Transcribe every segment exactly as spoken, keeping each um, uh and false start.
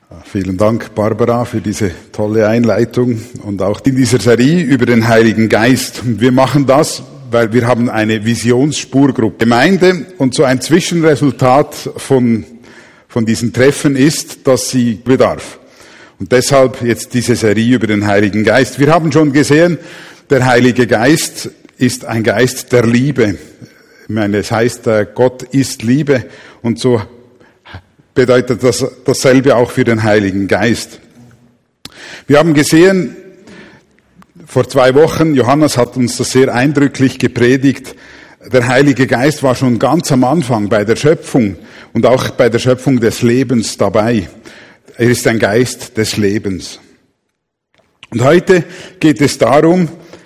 Vielen Dank, Barbara, für diese tolle Einleitung und auch in dieser Serie über den Heiligen Geist. Wir machen das, weil wir haben eine Visionsspurgruppe Gemeinde und so ein Zwischenresultat von, von diesen Treffen ist, dass sie bedarf. Und deshalb jetzt diese Serie über den Heiligen Geist. Wir haben schon gesehen, der Heilige Geist ist ein Geist der Liebe. Ich meine, es heißt, Gott ist Liebe und so bedeutet das dasselbe auch für den Heiligen Geist. Wir haben gesehen, vor zwei Wochen, Johannes hat uns das sehr eindrücklich gepredigt, der Heilige Geist war schon ganz am Anfang bei der Schöpfung und auch bei der Schöpfung des Lebens dabei. Er ist ein Geist des Lebens. Und heute geht es darum,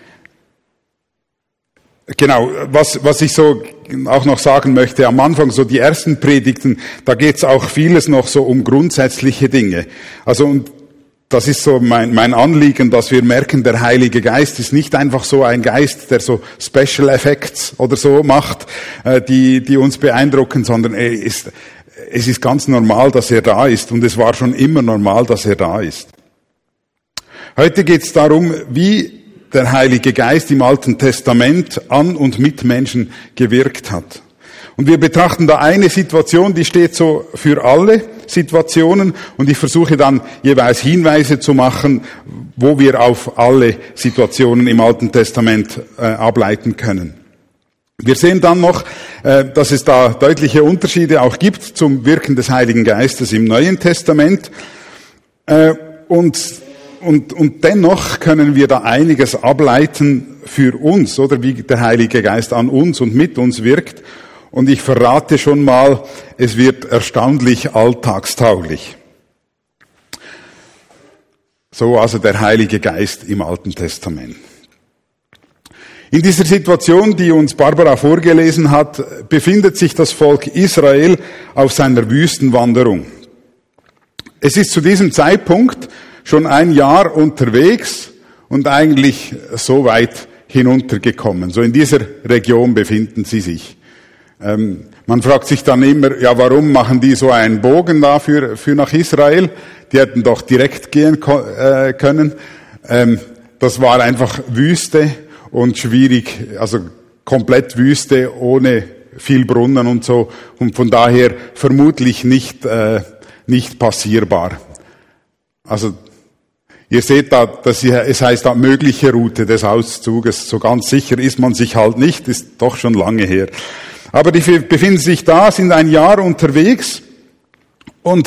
genau, was, was ich so auch noch sagen möchte, am Anfang so die ersten Predigten, da geht's auch vieles noch so um grundsätzliche Dinge. Also, und das ist so mein, mein Anliegen, dass wir merken, der Heilige Geist ist nicht einfach so ein Geist, der so Special Effects oder so macht, äh, die, die uns beeindrucken, sondern er ist, es ist ganz normal, dass er da ist und es war schon immer normal, dass er da ist. Heute geht's darum, wie der Heilige Geist im Alten Testament an und mit Menschen gewirkt hat. Und wir betrachten da eine Situation, die steht so für alle Situationen und ich versuche dann jeweils Hinweise zu machen, wo wir auf alle Situationen im Alten Testament äh, ableiten können. Wir sehen dann noch, äh, dass es da deutliche Unterschiede auch gibt zum Wirken des Heiligen Geistes im Neuen Testament äh, und Und, und dennoch können wir da einiges ableiten für uns, oder wie der Heilige Geist an uns und mit uns wirkt. Und ich verrate schon mal, es wird erstaunlich alltagstauglich. So also der Heilige Geist im Alten Testament. In dieser Situation, die uns Barbara vorgelesen hat, befindet sich das Volk Israel auf seiner Wüstenwanderung. Es ist zu diesem Zeitpunkt schon ein Jahr unterwegs und eigentlich so weit hinuntergekommen. So in dieser Region befinden sie sich. Ähm, man fragt sich dann immer, ja, warum machen die so einen Bogen da für, für nach Israel? Die hätten doch direkt gehen ko- äh, können. Ähm, das war einfach Wüste und schwierig, also komplett Wüste ohne viel Brunnen und so und von daher vermutlich nicht, äh, nicht passierbar. Also ihr seht da, dass es heißt da mögliche Route des Auszuges. So ganz sicher ist man sich halt nicht, ist doch schon lange her. Aber die befinden sich da, sind ein Jahr unterwegs und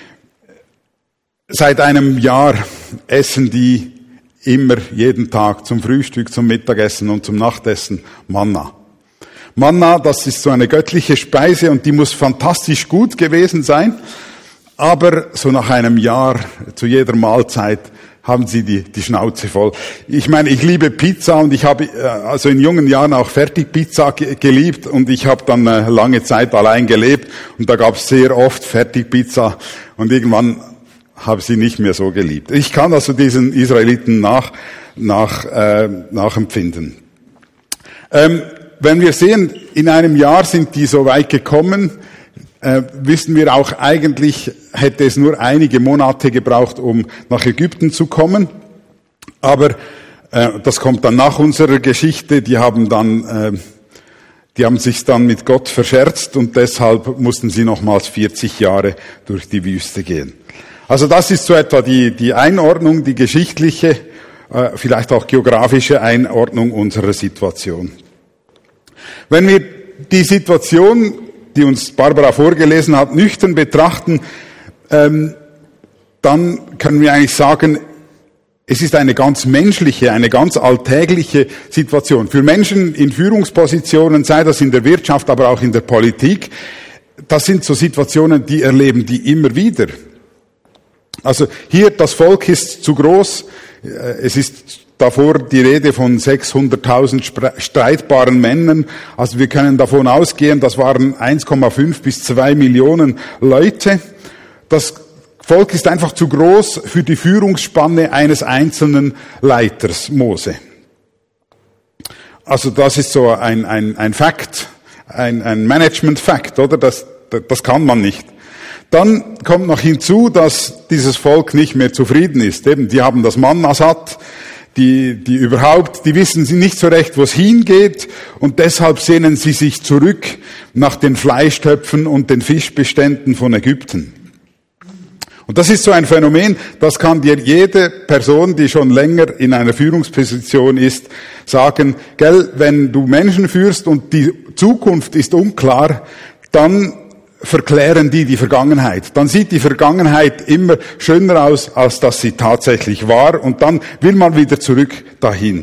seit einem Jahr essen die immer jeden Tag zum Frühstück, zum Mittagessen und zum Nachtessen Manna. Manna, das ist so eine göttliche Speise und die muss fantastisch gut gewesen sein. Aber so nach einem Jahr, zu jeder Mahlzeit, haben sie die, die Schnauze voll. Ich meine, ich liebe Pizza und ich habe also in jungen Jahren auch Fertigpizza ge- geliebt und ich habe dann äh, lange Zeit allein gelebt und da gab es sehr oft Fertigpizza und irgendwann habe ich sie nicht mehr so geliebt. Ich kann also diesen Israeliten nach, nach, äh, nachempfinden. Ähm, wenn wir sehen, in einem Jahr sind die so weit gekommen, Äh, wissen wir auch, eigentlich hätte es nur einige Monate gebraucht, um nach Ägypten zu kommen. Aber äh, das kommt dann nach unserer Geschichte. Die haben dann, äh, die haben sich dann mit Gott verscherzt und deshalb mussten sie nochmals vierzig Jahre durch die Wüste gehen. Also das ist so etwa die, die Einordnung, die geschichtliche, äh, vielleicht auch geografische Einordnung unserer Situation. Wenn wir die Situation, die uns Barbara vorgelesen hat, nüchtern betrachten, ähm, dann können wir eigentlich sagen, es ist eine ganz menschliche, eine ganz alltägliche Situation. Für Menschen in Führungspositionen, sei das in der Wirtschaft, aber auch in der Politik, das sind so Situationen, die erleben die immer wieder. Also hier, das Volk ist zu groß, es ist davor die Rede von sechshunderttausend streitbaren Männern. Also wir können davon ausgehen, das waren eins Komma fünf bis zwei Millionen Leute. Das Volk ist einfach zu groß für die Führungsspanne eines einzelnen Leiters, Mose. Also das ist so ein, ein, ein Fakt, ein, ein Management-Fakt, oder? Das, das kann man nicht. Dann kommt noch hinzu, dass dieses Volk nicht mehr zufrieden ist. Eben, die haben das Manna satt, die, die überhaupt, die wissen sie nicht so recht, wo es hingeht, und deshalb sehnen sie sich zurück nach den Fleischtöpfen und den Fischbeständen von Ägypten. Und das ist so ein Phänomen, das kann dir jede Person, die schon länger in einer Führungsposition ist, sagen, gell, wenn du Menschen führst und die Zukunft ist unklar, dann verklären die die Vergangenheit. Dann sieht die Vergangenheit immer schöner aus, als dass sie tatsächlich war, und dann will man wieder zurück dahin.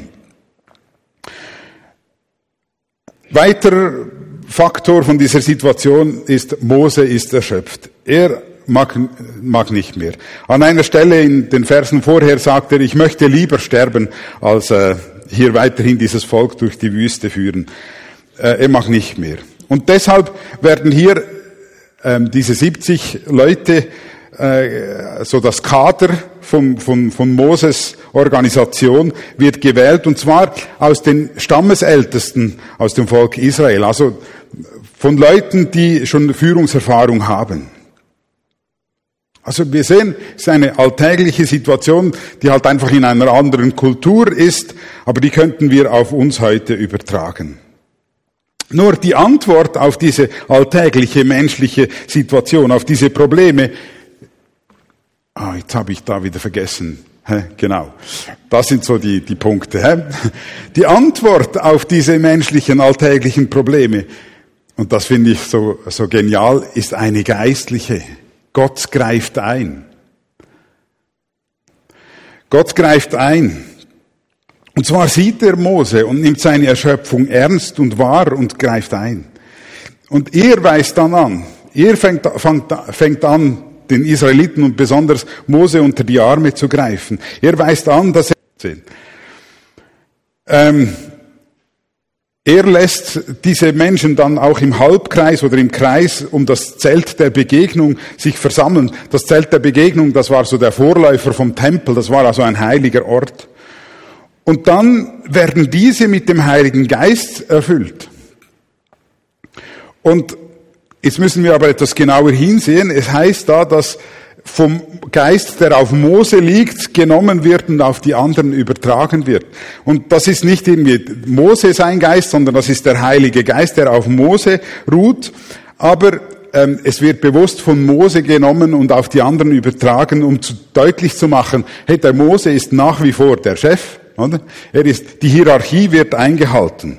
Weiterer Faktor von dieser Situation ist, Mose ist erschöpft. Er mag, mag nicht mehr. An einer Stelle in den Versen vorher sagt er, ich möchte lieber sterben, als äh, hier weiterhin dieses Volk durch die Wüste führen. Äh, er mag nicht mehr. Und deshalb werden hier ähm, diese siebzig Leute, äh, so das Kader von, von, von Moses Organisation wird gewählt, und zwar aus den Stammesältesten aus dem Volk Israel, also von Leuten, die schon Führungserfahrung haben. Also wir sehen, es ist eine alltägliche Situation, die halt einfach in einer anderen Kultur ist, aber die könnten wir auf uns heute übertragen. Nur die Antwort auf diese alltägliche menschliche Situation, auf diese Probleme, ah, jetzt habe ich da wieder vergessen, hä, genau, das sind so die, die Punkte. Hä? Die Antwort auf diese menschlichen alltäglichen Probleme, und das finde ich so, so genial, ist eine geistliche. Gott greift ein. Gott greift ein. Und zwar sieht er Mose und nimmt seine Erschöpfung ernst und wahr und greift ein. Und er weist dann an, er fängt, fängt, fängt an, den Israeliten und besonders Mose unter die Arme zu greifen. Er weist an, dass er, ähm, er lässt diese Menschen dann auch im Halbkreis oder im Kreis um das Zelt der Begegnung sich versammeln. Das Zelt der Begegnung, das war so der Vorläufer vom Tempel, das war also ein heiliger Ort. Und dann werden diese mit dem Heiligen Geist erfüllt. Und jetzt müssen wir aber etwas genauer hinsehen. Es heißt da, dass vom Geist, der auf Mose liegt, genommen wird und auf die anderen übertragen wird. Und das ist nicht irgendwie Mose sein Geist, sondern das ist der Heilige Geist, der auf Mose ruht. Aber ähm, es wird bewusst von Mose genommen und auf die anderen übertragen, um zu, deutlich zu machen, hey, der Mose ist nach wie vor der Chef, oder? Er ist, die Hierarchie wird eingehalten.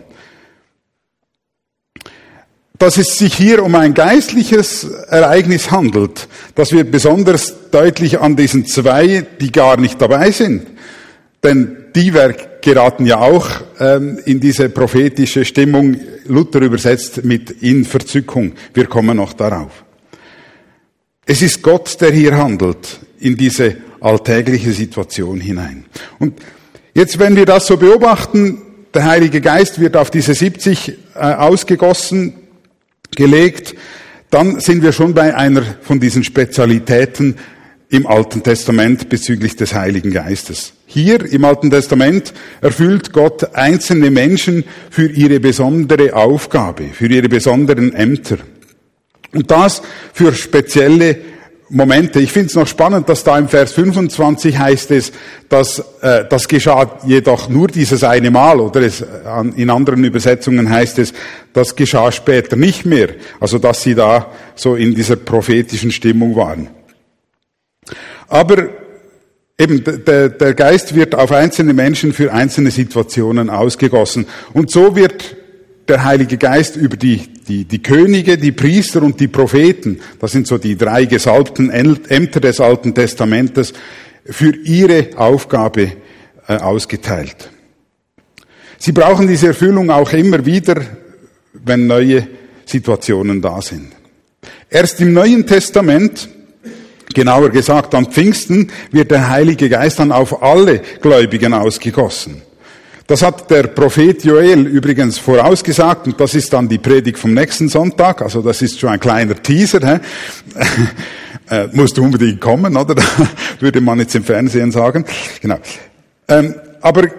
Dass es sich hier um ein geistliches Ereignis handelt, das wird besonders deutlich an diesen zwei, die gar nicht dabei sind. Denn die geraten ja auch ähm, in diese prophetische Stimmung, Luther übersetzt mit in Verzückung. Wir kommen noch darauf. Es ist Gott, der hier handelt, in diese alltägliche Situation hinein. Und jetzt, wenn wir das so beobachten, der Heilige Geist wird auf diese siebzig äh, ausgegossen, gelegt, dann sind wir schon bei einer von diesen Spezialitäten im Alten Testament bezüglich des Heiligen Geistes. Hier im Alten Testament erfüllt Gott einzelne Menschen für ihre besondere Aufgabe, für ihre besonderen Ämter. Und das für spezielle Momente. Ich finde es noch spannend, dass da im Vers fünfundzwanzig heißt es, dass äh, das geschah jedoch nur dieses eine Mal, oder es, an, in anderen Übersetzungen heißt es, das geschah später nicht mehr. Also dass sie da so in dieser prophetischen Stimmung waren. Aber eben der, der Geist wird auf einzelne Menschen für einzelne Situationen ausgegossen. Und so wird der Heilige Geist über die, die, die Könige, die Priester und die Propheten, das sind so die drei gesalbten Ämter des Alten Testamentes, für ihre Aufgabe äh, ausgeteilt. Sie brauchen diese Erfüllung auch immer wieder, wenn neue Situationen da sind. Erst im Neuen Testament, genauer gesagt an Pfingsten, wird der Heilige Geist dann auf alle Gläubigen ausgegossen. Das hat der Prophet Joel übrigens vorausgesagt, und das ist dann die Predigt vom nächsten Sonntag, also das ist schon ein kleiner Teaser. Hä? äh, musst du unbedingt kommen, oder? Würde man jetzt im Fernsehen sagen. Genau. Ähm, aber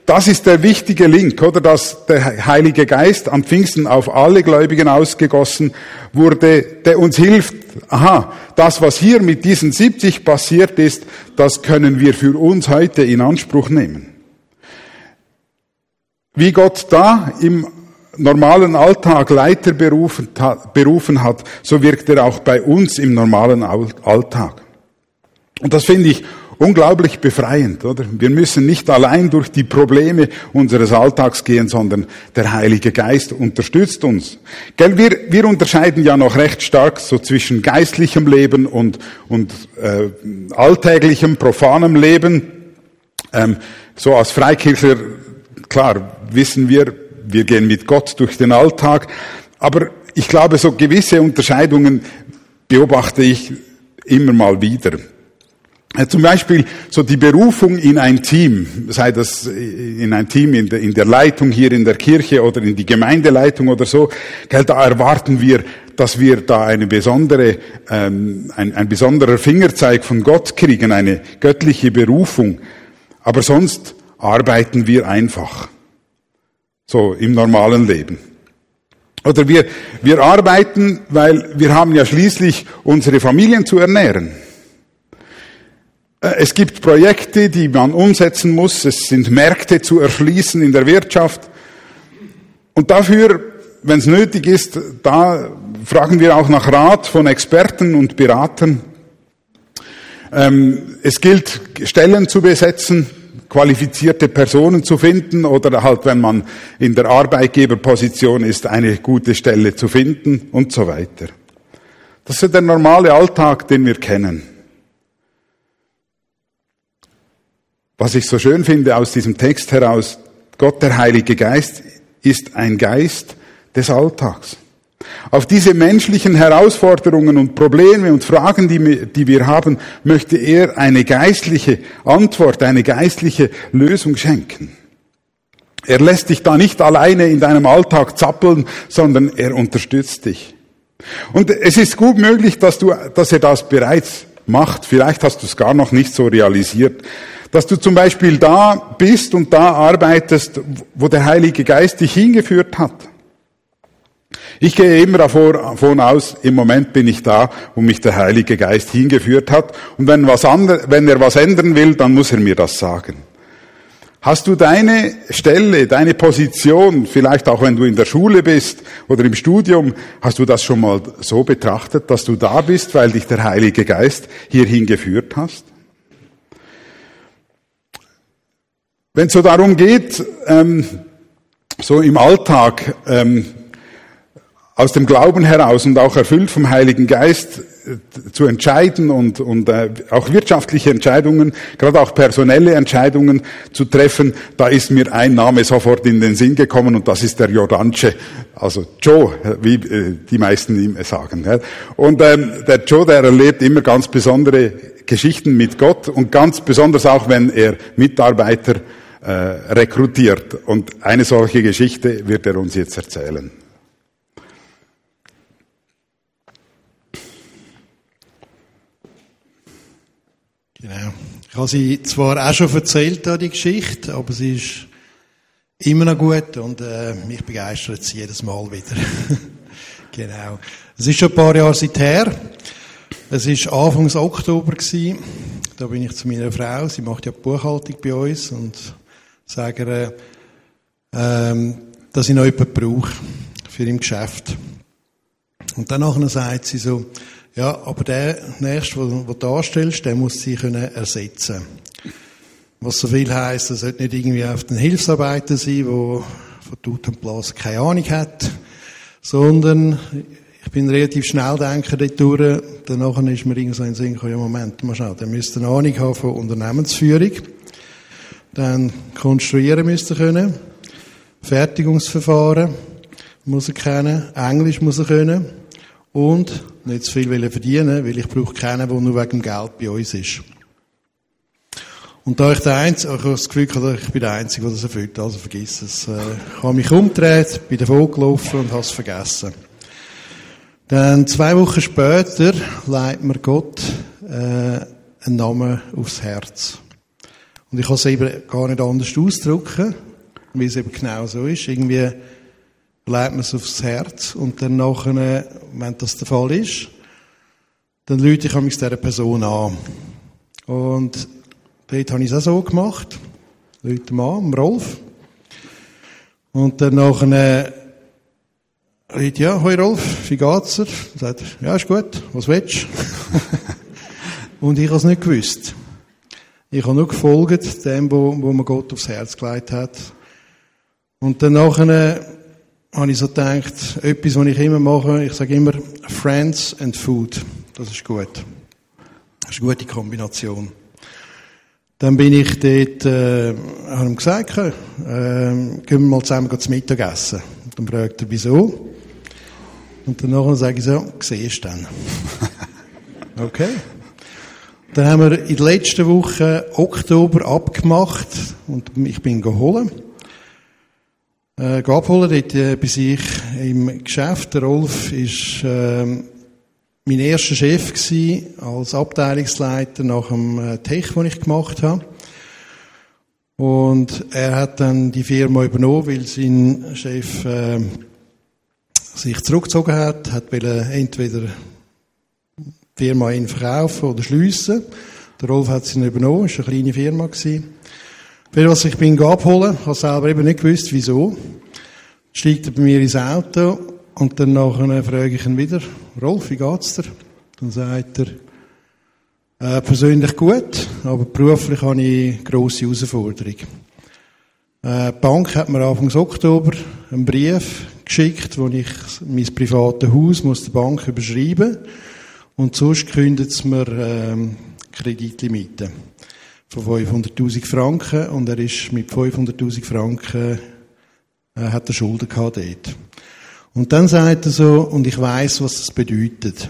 das ist der wichtige Link, oder? Dass der Heilige Geist am Pfingsten auf alle Gläubigen ausgegossen wurde, der uns hilft, aha, das, was hier mit diesen siebzig passiert ist, das können wir für uns heute in Anspruch nehmen. Wie Gott da im normalen Alltag Leiter berufen, berufen hat, so wirkt er auch bei uns im normalen Alltag. Und das finde ich unglaublich befreiend, oder? Wir müssen nicht allein durch die Probleme unseres Alltags gehen, sondern der Heilige Geist unterstützt uns. Gell, wir, wir unterscheiden ja noch recht stark so zwischen geistlichem Leben und, und äh, alltäglichem, profanem Leben. Ähm, so als Freikirchler, klar, wissen wir, wir gehen mit Gott durch den Alltag, aber ich glaube, so gewisse Unterscheidungen beobachte ich immer mal wieder. Zum Beispiel so die Berufung in ein Team, sei das in ein Team in der, in der Leitung hier in der Kirche oder in die Gemeindeleitung oder so, da erwarten wir, dass wir da eine besondere, ähm, ein, ein besonderer Fingerzeig von Gott kriegen, eine göttliche Berufung. Aber sonst arbeiten wir einfach, so im normalen Leben. Oder wir, wir arbeiten, weil wir haben ja schließlich unsere Familien zu ernähren. Es gibt Projekte, die man umsetzen muss. Es sind Märkte zu erschließen in der Wirtschaft. Und dafür, wenn es nötig ist, da fragen wir auch nach Rat von Experten und Beratern. Ähm, es gilt, Stellen zu besetzen, qualifizierte Personen zu finden oder halt, wenn man in der Arbeitgeberposition ist, eine gute Stelle zu finden und so weiter. Das ist der normale Alltag, den wir kennen. Was ich so schön finde aus diesem Text heraus, Gott, der Heilige Geist, ist ein Geist des Alltags. Auf diese menschlichen Herausforderungen und Probleme und Fragen, die, die wir haben, möchte er eine geistliche Antwort, eine geistliche Lösung schenken. Er lässt dich da nicht alleine in deinem Alltag zappeln, sondern er unterstützt dich. Und es ist gut möglich, dass du, dass er das bereits macht. Vielleicht hast du es gar noch nicht so realisiert. Dass du zum Beispiel da bist und da arbeitest, wo der Heilige Geist dich hingeführt hat. Ich gehe immer davon aus, im Moment bin ich da, wo mich der Heilige Geist hingeführt hat. Und wenn, was ander, wenn er was ändern will, dann muss er mir das sagen. Hast du deine Stelle, deine Position, vielleicht auch wenn du in der Schule bist oder im Studium, hast du das schon mal so betrachtet, dass du da bist, weil dich der Heilige Geist hierhin geführt hast? Wenn es so darum geht, ähm, so im Alltag ähm, aus dem Glauben heraus und auch erfüllt vom Heiligen Geist äh, zu entscheiden und, und äh, auch wirtschaftliche Entscheidungen, gerade auch personelle Entscheidungen zu treffen, da ist mir ein Name sofort in den Sinn gekommen und das ist der Jordansche, also Joe, wie äh, die meisten ihm sagen. Ja. Und ähm, der Joe, der erlebt immer ganz besondere Geschichten mit Gott und ganz besonders auch, wenn er Mitarbeiter Äh, rekrutiert. Und eine solche Geschichte wird er uns jetzt erzählen. Genau. Ich habe sie zwar auch schon erzählt, die Geschichte, aber sie ist immer noch gut und äh, mich begeistert sie jedes Mal wieder. Genau. Es ist schon ein paar Jahre seither. Es war Anfangs Oktober gewesen. Da bin ich zu meiner Frau, sie macht ja die Buchhaltung bei uns und sage ihr, ähm, dass ich noch jemanden brauche für im Geschäft. Und danach sagt sie so, ja, aber der Nächste, den du darstellst, der muss sie können ersetzen. Was so viel heisst, er sollte nicht irgendwie auf den Hilfsarbeiter sein, der von Tut und Blasen keine Ahnung hat, sondern ich bin relativ schnell denken dort durch. Danach ist mir irgendwie so in den Sinn gekommen, ja Moment, mal schauen, der müsste eine Ahnung haben von Unternehmensführung. Dann konstruieren müsste können. Fertigungsverfahren muss er kennen. Englisch muss er können. Und nicht zu viel verdienen, weil ich brauche keinen, der nur wegen dem Geld bei uns ist. Und da ich der Einzige, ich habe das Gefühl gehabt, ich bin der Einzige, der das erfüllt, also vergiss es. Ich habe mich umgedreht, bin davon gelaufen und habe es vergessen. Dann zwei Wochen später leitet mir Gott äh, einen Namen aufs Herz. Und ich kann es eben gar nicht anders ausdrücken, weil es eben genau so ist. Irgendwie legt man es aufs Herz und dann nachher, wenn das der Fall ist, dann rufe ich mich dieser Person an. Und dort habe ich es auch so gemacht. Rufe ihn an, Rolf. Und dann nachher, äh, ja, hoi Rolf, wie geht's dir? Dann sagt er, ja, ist gut, was willst du? Und ich habe es nicht gewusst. Ich habe nur gefolgt dem, wo, wo mir Gott aufs Herz gelegt hat. Und dann nachher habe ich so gedacht, etwas, was ich immer mache, ich sage immer, Friends and Food. Das ist gut. Das ist eine gute Kombination. Dann bin ich dort, äh, habe ihm gesagt, äh, gehen wir mal zusammen zu Mittag essen. Und dann fragt er, wieso? Und danach sage ich so, siehst du dann. Okay. Dann haben wir in der letzten Woche Oktober abgemacht und ich bin geholt. Äh, abholen, dort äh, bis ich im Geschäft. Der Rolf ist äh, mein erster Chef gsi als Abteilungsleiter nach dem äh, Tech, den ich gemacht habe. Und er hat dann die Firma übernommen, weil sein Chef äh, sich zurückgezogen hat, hat wollte entweder die Firma ihn verkaufen oder schliessen. Der Rolf hat sie übernommen, es war eine kleine Firma gewesen. Für was ich bin abholen, habe selber eben nicht gewusst, wieso. Steigt er bei mir ins Auto und dann nachher frage ich ihn wieder, Rolf, wie geht's dir? Dann sagt er, äh, persönlich gut, aber beruflich habe ich eine grosse Herausforderung. Äh, die Bank hat mir Anfang Oktober einen Brief geschickt, wo ich mein privates Haus muss der Bank überschreiben und sonst kündet es mir ähm, Kreditlimite von fünfhunderttausend Franken und er ist mit fünfhunderttausend Franken äh, hat er Schulden gehabt dort. Und dann sagt er so, und ich weiss, was das bedeutet.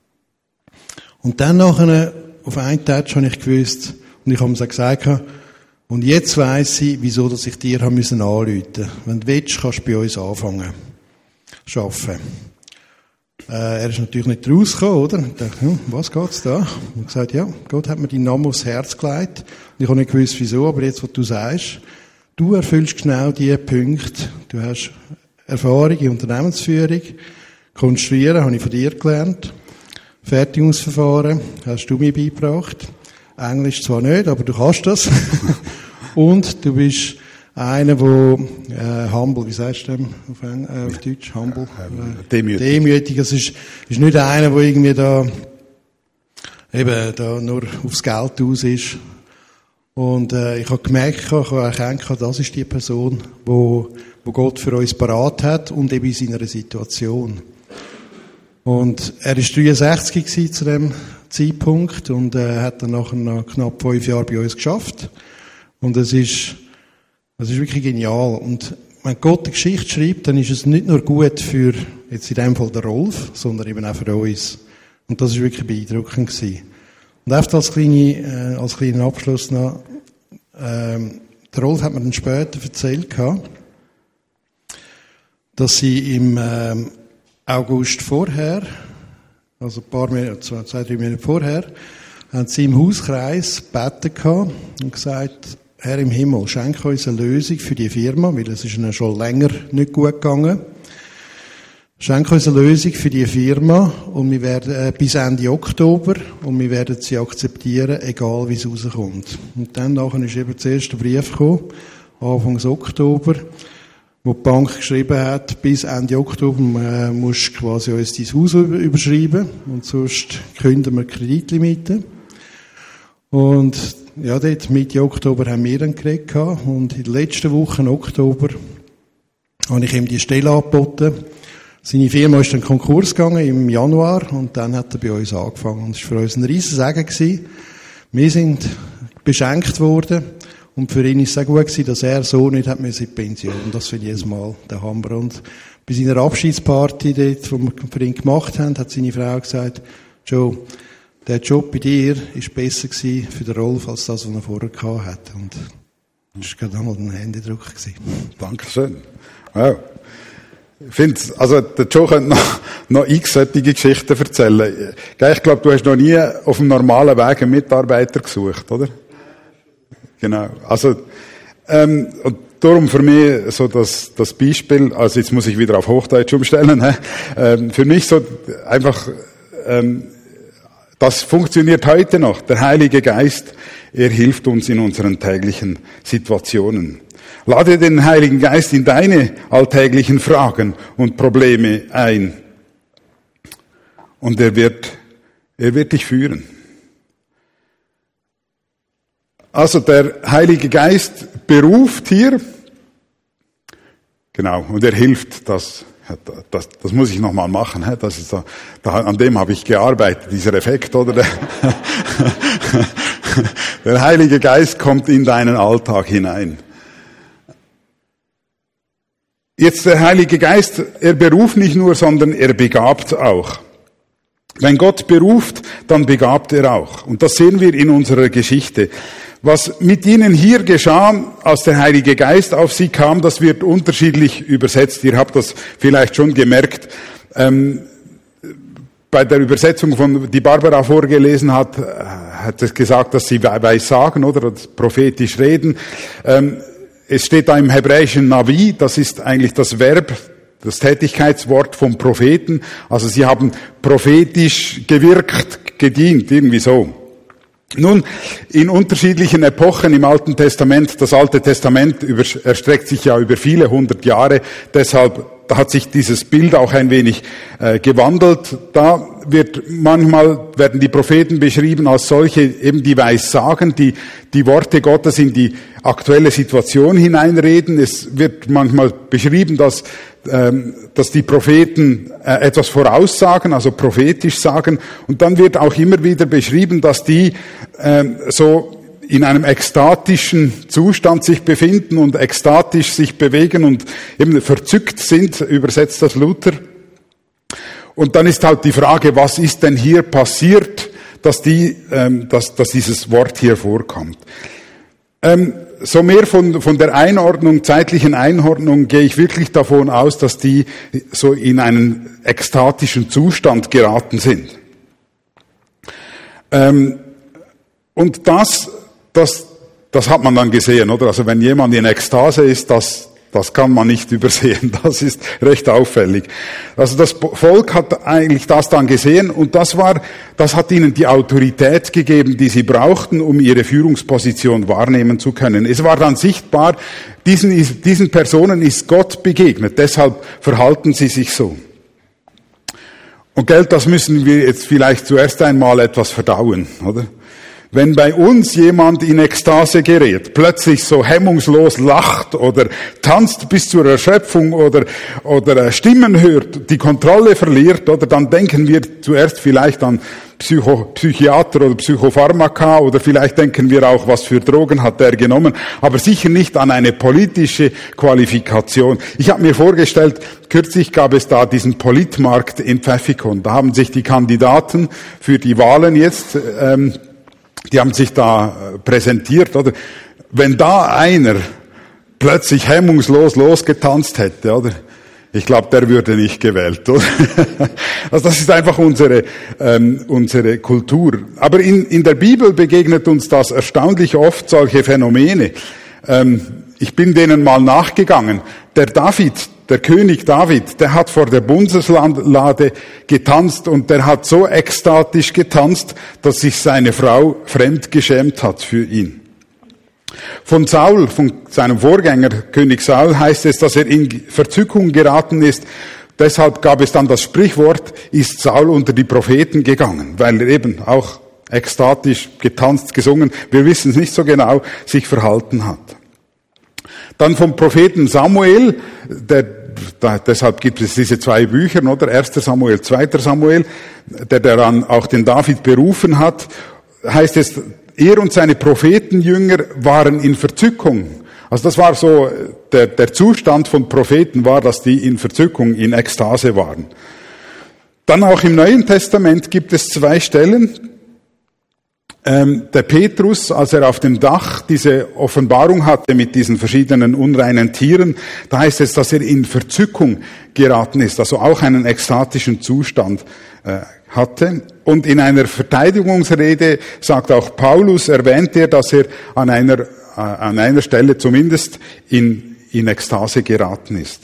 Und dann nachher, auf einen Tag habe ich gewusst, und ich habe ihm gesagt, und jetzt weiss ich, wieso dass ich dir haben müssen anrufen. Wenn du willst, kannst du bei uns anfangen. Arbeiten. Äh, er ist natürlich nicht rausgekommen, oder? Und ich dachte, hm, was geht's da? Und gesagt, ja, Gott hat mir deinen Namen aufs Herz gelegt. Und ich habe nicht gewusst, wieso, aber jetzt, was du sagst, du erfüllst genau diese Punkte. Du hast Erfahrung in Unternehmensführung. Konstruieren habe ich von dir gelernt. Fertigungsverfahren hast du mir beigebracht. Englisch zwar nicht, aber du kannst das. Und du bist einer, der äh, humble, wie sagst du dem auf, äh, auf Deutsch? Humble? Äh, demütig. Demütig. Das ist, ist nicht einer, der irgendwie da eben da nur aufs Geld aus ist. Und äh, ich habe gemerkt, ich habe erkannt, das ist die Person, wo, wo Gott für uns parat hat und eben in seiner Situation. Und er war dreiundsechzig gewesen zu dem Zeitpunkt und äh, hat dann nachher noch knapp fünf Jahre bei uns geschafft. Und es ist, es ist wirklich genial. Und wenn Gott eine Geschichte schreibt, dann ist es nicht nur gut für, jetzt in dem Fall der Rolf, sondern eben auch für uns. Und das ist wirklich beeindruckend gewesen. Und einfach als, kleine, äh, als kleinen Abschluss noch, ähm, der Rolf hat mir dann später erzählt gehabt, dass sie im ähm, August vorher, also ein paar Monate, zwei, zwei, drei Monate vorher, haben sie im Hauskreis gebeten gehabt und gesagt, Herr im Himmel, schenke uns eine Lösung für die Firma, weil es ist ihnen schon länger nicht gut gegangen. Schenke uns eine Lösung für die Firma und wir werden, äh, bis Ende Oktober, und wir werden sie akzeptieren, egal wie es rauskommt. Und dann nachher ist eben der erste Brief gekommen, Anfang Oktober, wo die Bank geschrieben hat, bis Ende Oktober äh, musst du quasi uns dein Haus überschreiben und sonst künden wir Kreditlimite. Und ja, dort Mitte Oktober haben wir dann geredet und in der letzten Woche, im Oktober, habe ich ihm die Stelle angeboten. Seine Firma ist dann Konkurs gegangen im Januar und dann hat er bei uns angefangen. Und es war für uns ein riesen Segen gewesen. Wir sind beschenkt worden und für ihn war es sehr gut gewesen, dass er so nicht hat müssen in die Pension. Und das finde ich jedes Mal der Hammer. Und bei seiner Abschiedsparty, dort, die wir für ihn gemacht haben, hat seine Frau gesagt, Joe, der Job bei dir war besser gewesen für den Rolf als das, was er vorher gehabt hat. Und das war gerade einmal ein Händedruck gewesen. Dankeschön. Wow. Ich finde, also, der Joe könnte noch, noch x solche Geschichten erzählen. Ich glaube, du hast noch nie auf dem normalen Weg einen Mitarbeiter gesucht, oder? Genau. Also, ähm, und darum für mich so das, das Beispiel, also jetzt muss ich wieder auf Hochdeutsch umstellen, hä? Ähm, für mich so einfach, ähm, das funktioniert heute noch. Der Heilige Geist, er hilft uns in unseren täglichen Situationen. Lade den Heiligen Geist in deine alltäglichen Fragen und Probleme ein. Und er wird, er wird dich führen. Also der Heilige Geist beruft hier, genau, und er hilft, das, das, das muss ich nochmal machen, das ist da, da, an dem habe ich gearbeitet, dieser Effekt, oder? Der, der Heilige Geist kommt in deinen Alltag hinein. Jetzt der Heilige Geist, er beruft nicht nur, sondern er begabt auch. Wenn Gott beruft, dann begabt er auch. Und das sehen wir in unserer Geschichte. Was mit ihnen hier geschah, als der Heilige Geist auf sie kam, das wird unterschiedlich übersetzt. Ihr habt das vielleicht schon gemerkt. Ähm, bei der Übersetzung, von die Barbara vorgelesen hat, hat es gesagt, dass sie weissagen oder prophetisch reden. Ähm, es steht da im hebräischen Navi, das ist eigentlich das Verb, das Tätigkeitswort vom Propheten. Also sie haben prophetisch gewirkt, gedient, irgendwie so. Nun, in unterschiedlichen Epochen im Alten Testament, das Alte Testament über, erstreckt sich ja über viele hundert Jahre, deshalb da hat sich dieses Bild auch ein wenig äh, gewandelt. Da wird manchmal werden die Propheten beschrieben als solche, eben die Weissagen, die die Worte Gottes in die aktuelle Situation hineinreden. Es wird manchmal beschrieben, dass ähm, dass die Propheten äh, etwas voraussagen, also prophetisch sagen. Und dann wird auch immer wieder beschrieben, dass die ähm, so in einem ekstatischen Zustand sich befinden und ekstatisch sich bewegen und eben verzückt sind, übersetzt das Luther. Und dann ist halt die Frage, was ist denn hier passiert, dass die, ähm, dass, dass dieses Wort hier vorkommt. Ähm, so mehr von, von der Einordnung, zeitlichen Einordnung, gehe ich wirklich davon aus, dass die so in einen ekstatischen Zustand geraten sind. Ähm, und das, das, das hat man dann gesehen, oder? Also wenn jemand in Ekstase ist, das, das kann man nicht übersehen. Das ist recht auffällig. Also das Volk hat eigentlich das dann gesehen und das war, das hat ihnen die Autorität gegeben, die sie brauchten, um ihre Führungsposition wahrnehmen zu können. Es war dann sichtbar, diesen, diesen Personen ist Gott begegnet. Deshalb verhalten sie sich so. Und gell, das müssen wir jetzt vielleicht zuerst einmal etwas verdauen, oder? Wenn bei uns jemand in Ekstase gerät, plötzlich so hemmungslos lacht oder tanzt bis zur Erschöpfung oder, oder Stimmen hört, die Kontrolle verliert, oder dann denken wir zuerst vielleicht an Psycho, Psychiater oder Psychopharmaka oder vielleicht denken wir auch, was für Drogen hat er genommen, aber sicher nicht an eine politische Qualifikation. Ich habe mir vorgestellt, kürzlich gab es da diesen Politmarkt in Pfäffikon. Da haben sich die Kandidaten für die Wahlen jetzt ähm, die haben sich da präsentiert, oder? Wenn da einer plötzlich hemmungslos losgetanzt hätte, oder? Ich glaube, der würde nicht gewählt, oder? Also das ist einfach unsere ähm, unsere Kultur. Aber in in der Bibel begegnet uns das erstaunlich oft, solche Phänomene. Ähm, ich bin denen mal nachgegangen. Der David, der König David, der hat vor der Bundeslade getanzt und der hat so ekstatisch getanzt, dass sich seine Frau fremd geschämt hat für ihn. Von Saul, von seinem Vorgänger König Saul, heißt es, dass er in Verzückung geraten ist. Deshalb gab es dann das Sprichwort, ist Saul unter die Propheten gegangen, weil er eben auch ekstatisch getanzt, gesungen, wir wissen es nicht so genau, sich verhalten hat. Dann vom Propheten Samuel, der, da, deshalb gibt es diese zwei Bücher, oder? Erster Samuel, Zweiter Samuel, der daran auch den David berufen hat, heißt es, er und seine Prophetenjünger waren in Verzückung. Also das war so, der, der Zustand von Propheten war, dass die in Verzückung, in Ekstase waren. Dann auch im Neuen Testament gibt es zwei Stellen. Ähm, der Petrus, als er auf dem Dach diese Offenbarung hatte mit diesen verschiedenen unreinen Tieren, da heißt es, dass er in Verzückung geraten ist, also auch einen ekstatischen Zustand äh, hatte. Und in einer Verteidigungsrede sagt auch Paulus, erwähnt er, dass er an einer an einer Stelle zumindest in, in Ekstase geraten ist.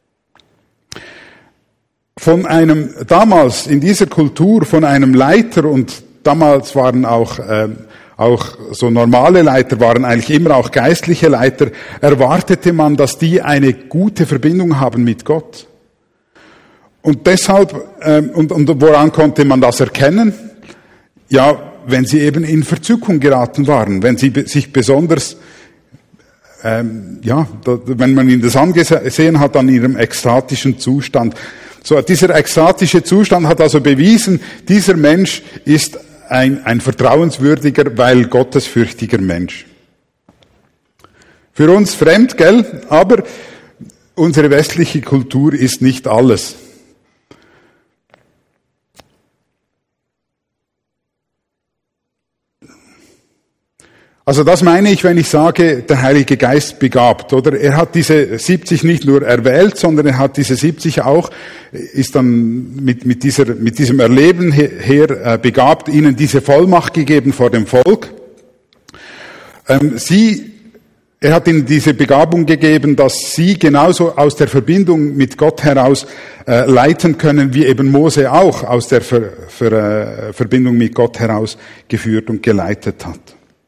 Von einem, damals in dieser Kultur, von einem Leiter, und damals waren auch, äh, auch so normale Leiter, waren eigentlich immer auch geistliche Leiter, erwartete man, dass die eine gute Verbindung haben mit Gott. Und deshalb, äh, und, und woran konnte man das erkennen? Ja, wenn sie eben in Verzückung geraten waren, wenn sie sich besonders, ähm, ja, da, wenn man ihnen das angesehen hat an ihrem ekstatischen Zustand. So, dieser ekstatische Zustand hat also bewiesen, dieser Mensch ist ein, ein vertrauenswürdiger, weil gottesfürchtiger Mensch. Für uns fremd, gell? Aber unsere westliche Kultur ist nicht alles. Also das meine ich, wenn ich sage, der Heilige Geist begabt, oder? Er hat diese siebzig nicht nur erwählt, sondern er hat diese siebzig auch, ist dann mit, mit dieser, mit diesem Erleben her äh, begabt, ihnen diese Vollmacht gegeben vor dem Volk. Ähm, sie, er hat ihnen diese Begabung gegeben, dass sie genauso aus der Verbindung mit Gott heraus äh, leiten können, wie eben Mose auch aus der Ver, Ver, äh, Verbindung mit Gott heraus geführt und geleitet hat.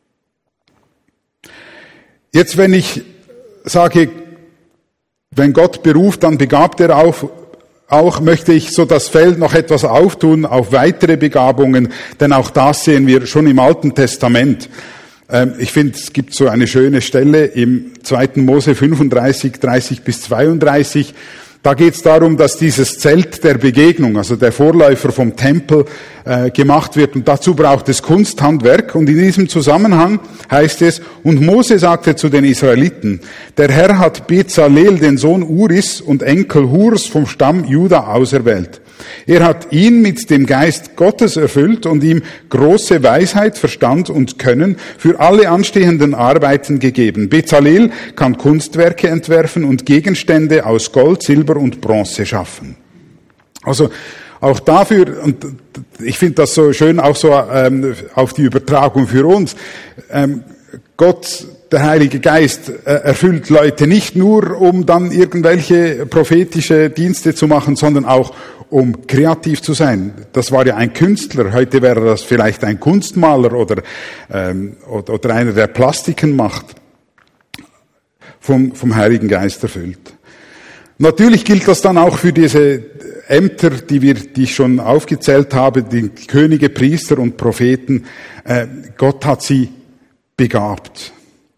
Jetzt, wenn ich sage, wenn Gott beruft, dann begabt er auch, auch möchte ich so das Feld noch etwas auftun auf weitere Begabungen, denn auch das sehen wir schon im Alten Testament. Ähm, ich finde, es gibt so eine schöne Stelle im zweiten Mose fünfunddreißig, dreißig bis zweiunddreißig. Da geht es darum, dass dieses Zelt der Begegnung, also der Vorläufer vom Tempel, äh, gemacht wird. Und dazu braucht es Kunsthandwerk. Und in diesem Zusammenhang heißt es, und Mose sagte zu den Israeliten, der Herr hat Bezalel, den Sohn Uris und Enkel Hurs vom Stamm Juda auserwählt. Er hat ihn mit dem Geist Gottes erfüllt und ihm große Weisheit, Verstand und Können für alle anstehenden Arbeiten gegeben. Bezalel kann Kunstwerke entwerfen und Gegenstände aus Gold, Silber und Bronze schaffen. Also auch dafür, und ich finde das so schön, auch so ähm, auf die Übertragung für uns, ähm, Gott, der Heilige Geist, äh, erfüllt Leute nicht nur, um dann irgendwelche prophetische Dienste zu machen, sondern auch um kreativ zu sein. Das war ja ein Künstler, heute wäre das vielleicht ein Kunstmaler oder, ähm, oder, oder einer, der Plastiken macht, vom, vom Heiligen Geist erfüllt. Natürlich gilt das dann auch für diese Ämter, die wir, die ich schon aufgezählt habe, die Könige, Priester und Propheten. Äh, Gott hat sie begabt.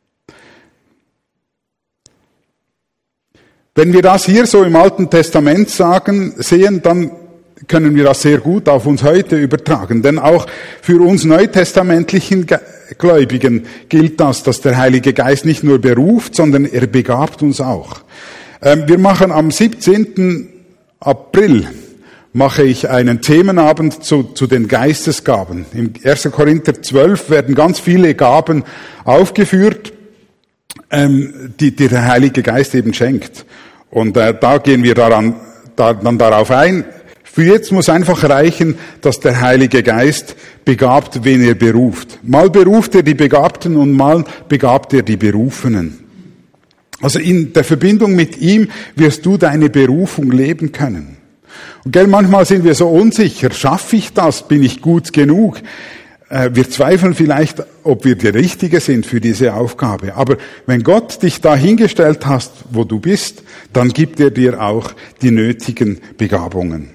Wenn wir das hier so im Alten Testament sagen, sehen, dann können wir das sehr gut auf uns heute übertragen. Denn auch für uns neutestamentlichen Gläubigen gilt das, dass der Heilige Geist nicht nur beruft, sondern er begabt uns auch. Wir machen am siebzehnten April mache ich einen Themenabend zu, zu den Geistesgaben. Im ersten Korinther zwölf werden ganz viele Gaben aufgeführt, ähm, die, die der Heilige Geist eben schenkt. Und äh, da gehen wir daran, da, dann darauf ein. Für jetzt muss einfach reichen, dass der Heilige Geist begabt, wen er beruft. Mal beruft er die Begabten und mal begabt er die Berufenen. Also in der Verbindung mit ihm wirst du deine Berufung leben können. Und gell, manchmal sind wir so unsicher, schaffe ich das, bin ich gut genug? Wir zweifeln vielleicht, ob wir die Richtige sind für diese Aufgabe. Aber wenn Gott dich da hingestellt hast, wo du bist, dann gibt er dir auch die nötigen Begabungen.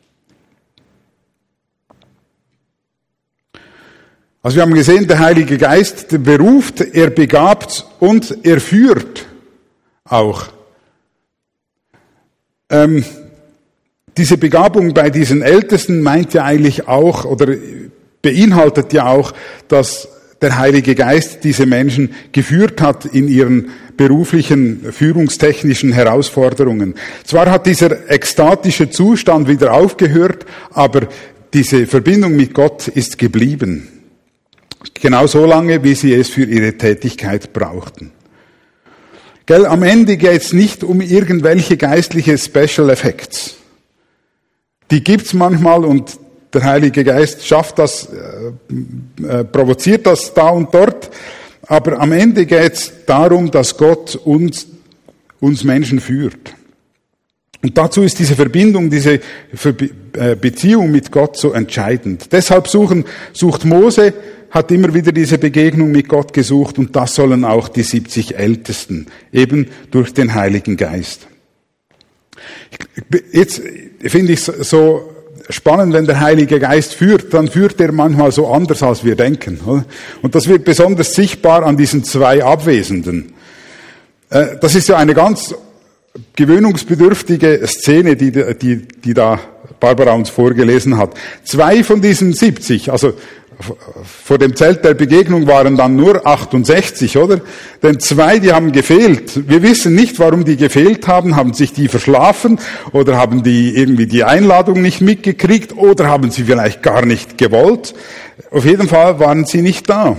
Also wir haben gesehen, der Heilige Geist der beruft, er begabt und er führt auch. Ähm, diese Begabung bei diesen Ältesten meint ja eigentlich auch, oder beinhaltet ja auch, dass der Heilige Geist diese Menschen geführt hat in ihren beruflichen, führungstechnischen Herausforderungen. Zwar hat dieser ekstatische Zustand wieder aufgehört, aber diese Verbindung mit Gott ist geblieben. Genau so lange, wie sie es für ihre Tätigkeit brauchten. Gell, am Ende geht es nicht um irgendwelche geistliche Special Effects. Die gibt's manchmal und der Heilige Geist schafft das, äh, äh, provoziert das da und dort. Aber am Ende geht es darum, dass Gott uns, uns Menschen führt. Und dazu ist diese Verbindung, diese Beziehung mit Gott so entscheidend. Deshalb suchen, sucht Mose, hat immer wieder diese Begegnung mit Gott gesucht, und das sollen auch die siebzig Ältesten, eben durch den Heiligen Geist. Jetzt finde ich es so spannend, wenn der Heilige Geist führt, dann führt er manchmal so anders, als wir denken. Oder? Und das wird besonders sichtbar an diesen zwei Abwesenden. Das ist ja eine ganz gewöhnungsbedürftige Szene, die, die, die da Barbara uns vorgelesen hat. Zwei von diesen siebzig, also vor dem Zelt der Begegnung waren dann nur achtundsechzig, oder? Denn zwei, die haben gefehlt. Wir wissen nicht, warum die gefehlt haben. Haben sich die verschlafen oder haben die irgendwie die Einladung nicht mitgekriegt oder haben sie vielleicht gar nicht gewollt? Auf jeden Fall waren sie nicht da.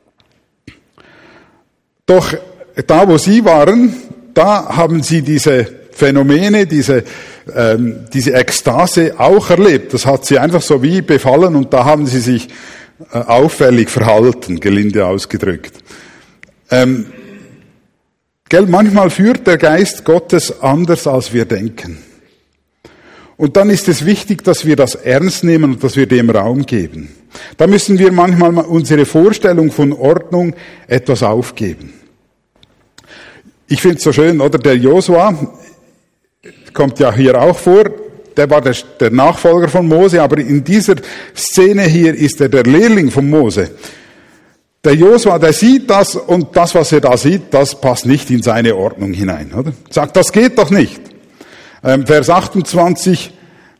Doch da, wo sie waren, da haben sie diese Phänomene, diese, ähm, diese Ekstase auch erlebt. Das hat sie einfach so wie befallen, und da haben sie sich äh, auffällig verhalten, gelinde ausgedrückt. Ähm, gell, manchmal führt der Geist Gottes anders, als wir denken. Und dann ist es wichtig, dass wir das ernst nehmen und dass wir dem Raum geben. Da müssen wir manchmal unsere Vorstellung von Ordnung etwas aufgeben. Ich finde es so schön, oder? Der Josua kommt ja hier auch vor. Der war der, der Nachfolger von Mose, aber in dieser Szene hier ist er der Lehrling von Mose. Der Josua, der sieht das, und das, was er da sieht, das passt nicht in seine Ordnung hinein, oder? Sagt, das geht doch nicht. Ähm, Vers achtundzwanzig,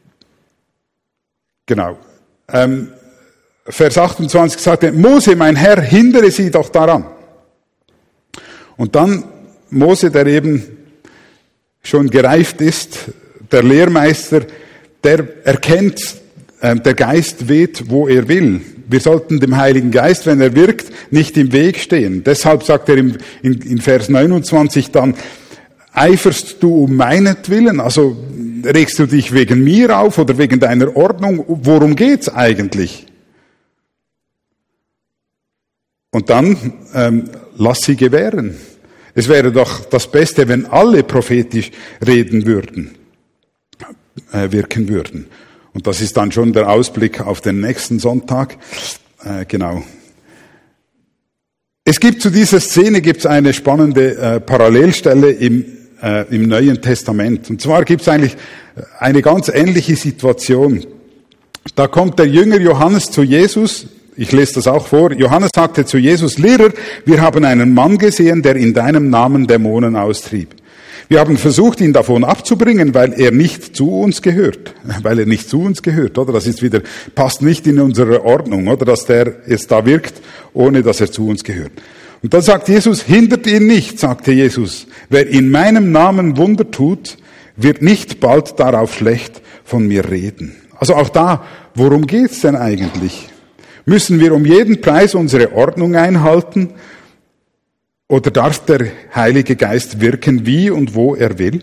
genau. Ähm, Vers achtundzwanzig sagt er, Mose, mein Herr, hindere sie doch daran. Und dann Mose, der eben schon gereift ist, der Lehrmeister, der erkennt, äh, der Geist weht, wo er will. Wir sollten dem Heiligen Geist, wenn er wirkt, nicht im Weg stehen. Deshalb sagt er im, in, in Vers neunundzwanzig dann, eiferst du um meinetwillen? Also regst du dich wegen mir auf oder wegen deiner Ordnung? Worum geht's eigentlich? Und dann ähm, lass sie gewähren. Es wäre doch das Beste, wenn alle prophetisch reden würden, äh, wirken würden. Und das ist dann schon der Ausblick auf den nächsten Sonntag. Äh, genau. Es gibt zu dieser Szene gibt's eine spannende äh, Parallelstelle im, äh, im Neuen Testament. Und zwar gibt's eigentlich eine ganz ähnliche Situation. Da kommt der Jünger Johannes zu Jesus. Ich lese das auch vor. Johannes sagte zu Jesus, Lehrer, wir haben einen Mann gesehen, der in deinem Namen Dämonen austrieb. Wir haben versucht, ihn davon abzubringen, weil er nicht zu uns gehört. Weil er nicht zu uns gehört, oder? Das ist wieder, passt nicht in unsere Ordnung, oder? Dass der jetzt da wirkt, ohne dass er zu uns gehört. Und dann sagt Jesus, hindert ihn nicht, sagte Jesus. Wer in meinem Namen Wunder tut, wird nicht bald darauf schlecht von mir reden. Also auch da, worum geht's denn eigentlich? Müssen wir um jeden Preis unsere Ordnung einhalten? Oder darf der Heilige Geist wirken, wie und wo er will?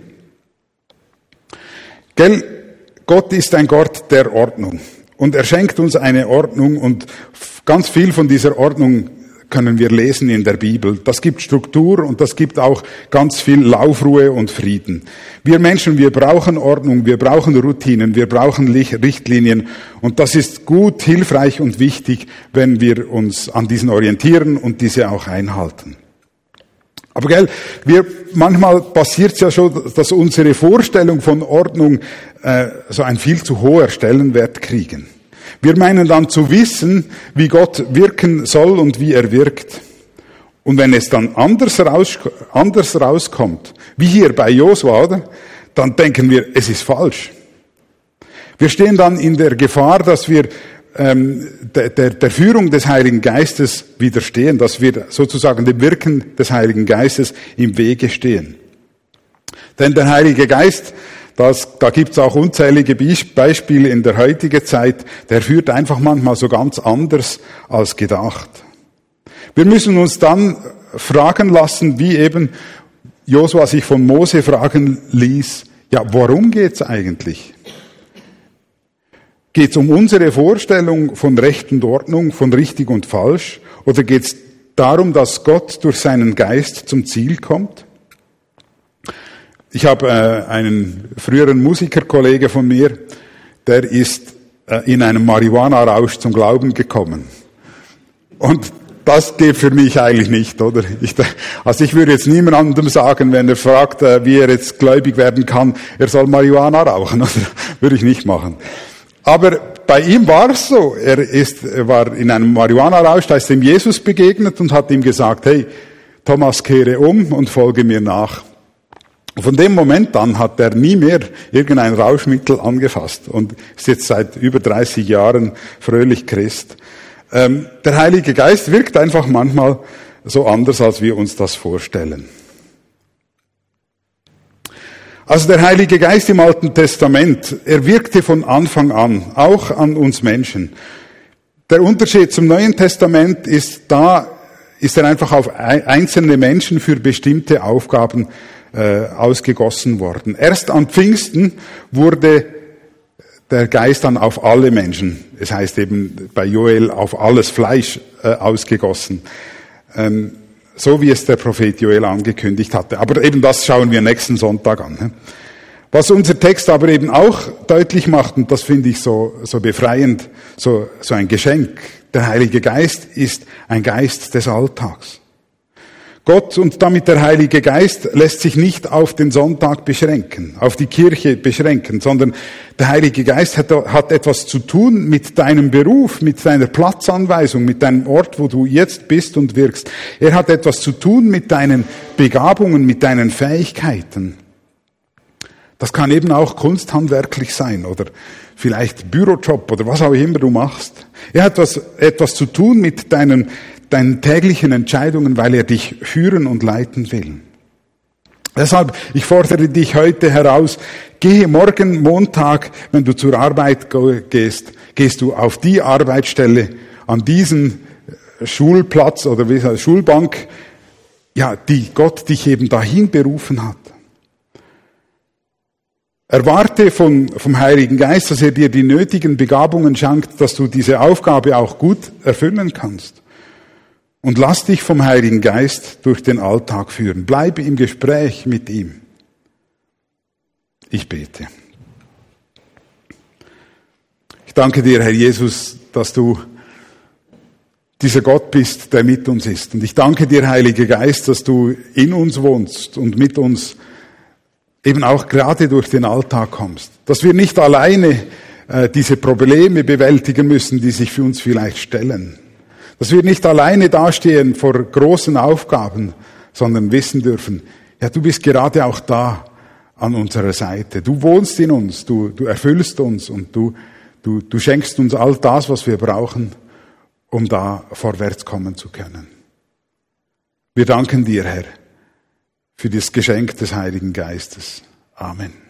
Gell, Gott ist ein Gott der Ordnung. Und er schenkt uns eine Ordnung, und ganz viel von dieser Ordnung können wir lesen in der Bibel. Das gibt Struktur, und das gibt auch ganz viel Laufruhe und Frieden. Wir Menschen, wir brauchen Ordnung, wir brauchen Routinen, wir brauchen Richtlinien, und das ist gut, hilfreich und wichtig, wenn wir uns an diesen orientieren und diese auch einhalten. Aber gell, wir, manchmal passiert es ja schon, dass unsere Vorstellung von Ordnung äh, so ein viel zu hoher Stellenwert kriegen. Wir meinen dann zu wissen, wie Gott wirken soll und wie er wirkt. Und wenn es dann anders, raus, anders rauskommt, wie hier bei Josua, oder? Dann denken wir, es ist falsch. Wir stehen dann in der Gefahr, dass wir ähm, der, der, der Führung des Heiligen Geistes widerstehen, dass wir sozusagen dem Wirken des Heiligen Geistes im Wege stehen. Denn der Heilige Geist, Das, da gibt's auch unzählige Beispiele in der heutigen Zeit, der führt einfach manchmal so ganz anders als gedacht. Wir müssen uns dann fragen lassen, wie eben Josua sich von Mose fragen ließ, ja, worum geht's eigentlich? Geht's um unsere Vorstellung von Recht und Ordnung, von richtig und falsch? Oder geht's darum, dass Gott durch seinen Geist zum Ziel kommt? Ich habe äh, einen früheren Musikerkollege von mir, der ist äh, in einem Marihuana-Rausch zum Glauben gekommen. Und das geht für mich eigentlich nicht, oder? Ich, also ich würde jetzt niemandem sagen, wenn er fragt, äh, wie er jetzt gläubig werden kann, er soll Marihuana rauchen. Also, würde ich nicht machen. Aber bei ihm war es so. Er ist, er war in einem Marihuana-Rausch, da ist ihm Jesus begegnet und hat ihm gesagt, hey, Thomas, kehre um und folge mir nach. Von dem Moment an hat er nie mehr irgendein Rauschmittel angefasst und ist jetzt seit über dreißig Jahren fröhlich Christ. Ähm, der Heilige Geist wirkt einfach manchmal so anders, als wir uns das vorstellen. Also der Heilige Geist im Alten Testament, er wirkte von Anfang an, auch an uns Menschen. Der Unterschied zum Neuen Testament ist, da ist er einfach auf einzelne Menschen für bestimmte Aufgaben äh, ausgegossen worden. Erst an Pfingsten wurde der Geist dann auf alle Menschen, es heißt eben bei Joel auf alles Fleisch äh, ausgegossen, ähm, so wie es der Prophet Joel angekündigt hatte. Aber eben das schauen wir nächsten Sonntag an. Ne? Was unser Text aber eben auch deutlich macht, und das finde ich so, so befreiend, so, so ein Geschenk, der Heilige Geist ist ein Geist des Alltags. Gott und damit der Heilige Geist lässt sich nicht auf den Sonntag beschränken, auf die Kirche beschränken, sondern der Heilige Geist hat, hat etwas zu tun mit deinem Beruf, mit deiner Platzanweisung, mit deinem Ort, wo du jetzt bist und wirkst. Er hat etwas zu tun mit deinen Begabungen, mit deinen Fähigkeiten. Das kann eben auch kunsthandwerklich sein oder vielleicht Bürojob oder was auch immer du machst. Er hat was, etwas zu tun mit deinen deinen täglichen Entscheidungen, weil er dich führen und leiten will. Deshalb, ich fordere dich heute heraus, gehe morgen Montag, wenn du zur Arbeit gehst, gehst du auf die Arbeitsstelle, an diesen Schulplatz oder wie heißt, Schulbank, ja, die Gott dich eben dahin berufen hat. Erwarte von, vom Heiligen Geist, dass er dir die nötigen Begabungen schenkt, dass du diese Aufgabe auch gut erfüllen kannst. Und lass dich vom Heiligen Geist durch den Alltag führen. Bleibe im Gespräch mit ihm. Ich bete. Ich danke dir, Herr Jesus, dass du dieser Gott bist, der mit uns ist. Und ich danke dir, Heiliger Geist, dass du in uns wohnst und mit uns eben auch gerade durch den Alltag kommst. Dass wir nicht alleine äh, diese Probleme bewältigen müssen, die sich für uns vielleicht stellen. Dass wir nicht alleine dastehen vor großen Aufgaben, sondern wissen dürfen, ja, du bist gerade auch da an unserer Seite. Du wohnst in uns, du, du erfüllst uns und du, du, du schenkst uns all das, was wir brauchen, um da vorwärts kommen zu können. Wir danken dir, Herr, für das Geschenk des Heiligen Geistes. Amen.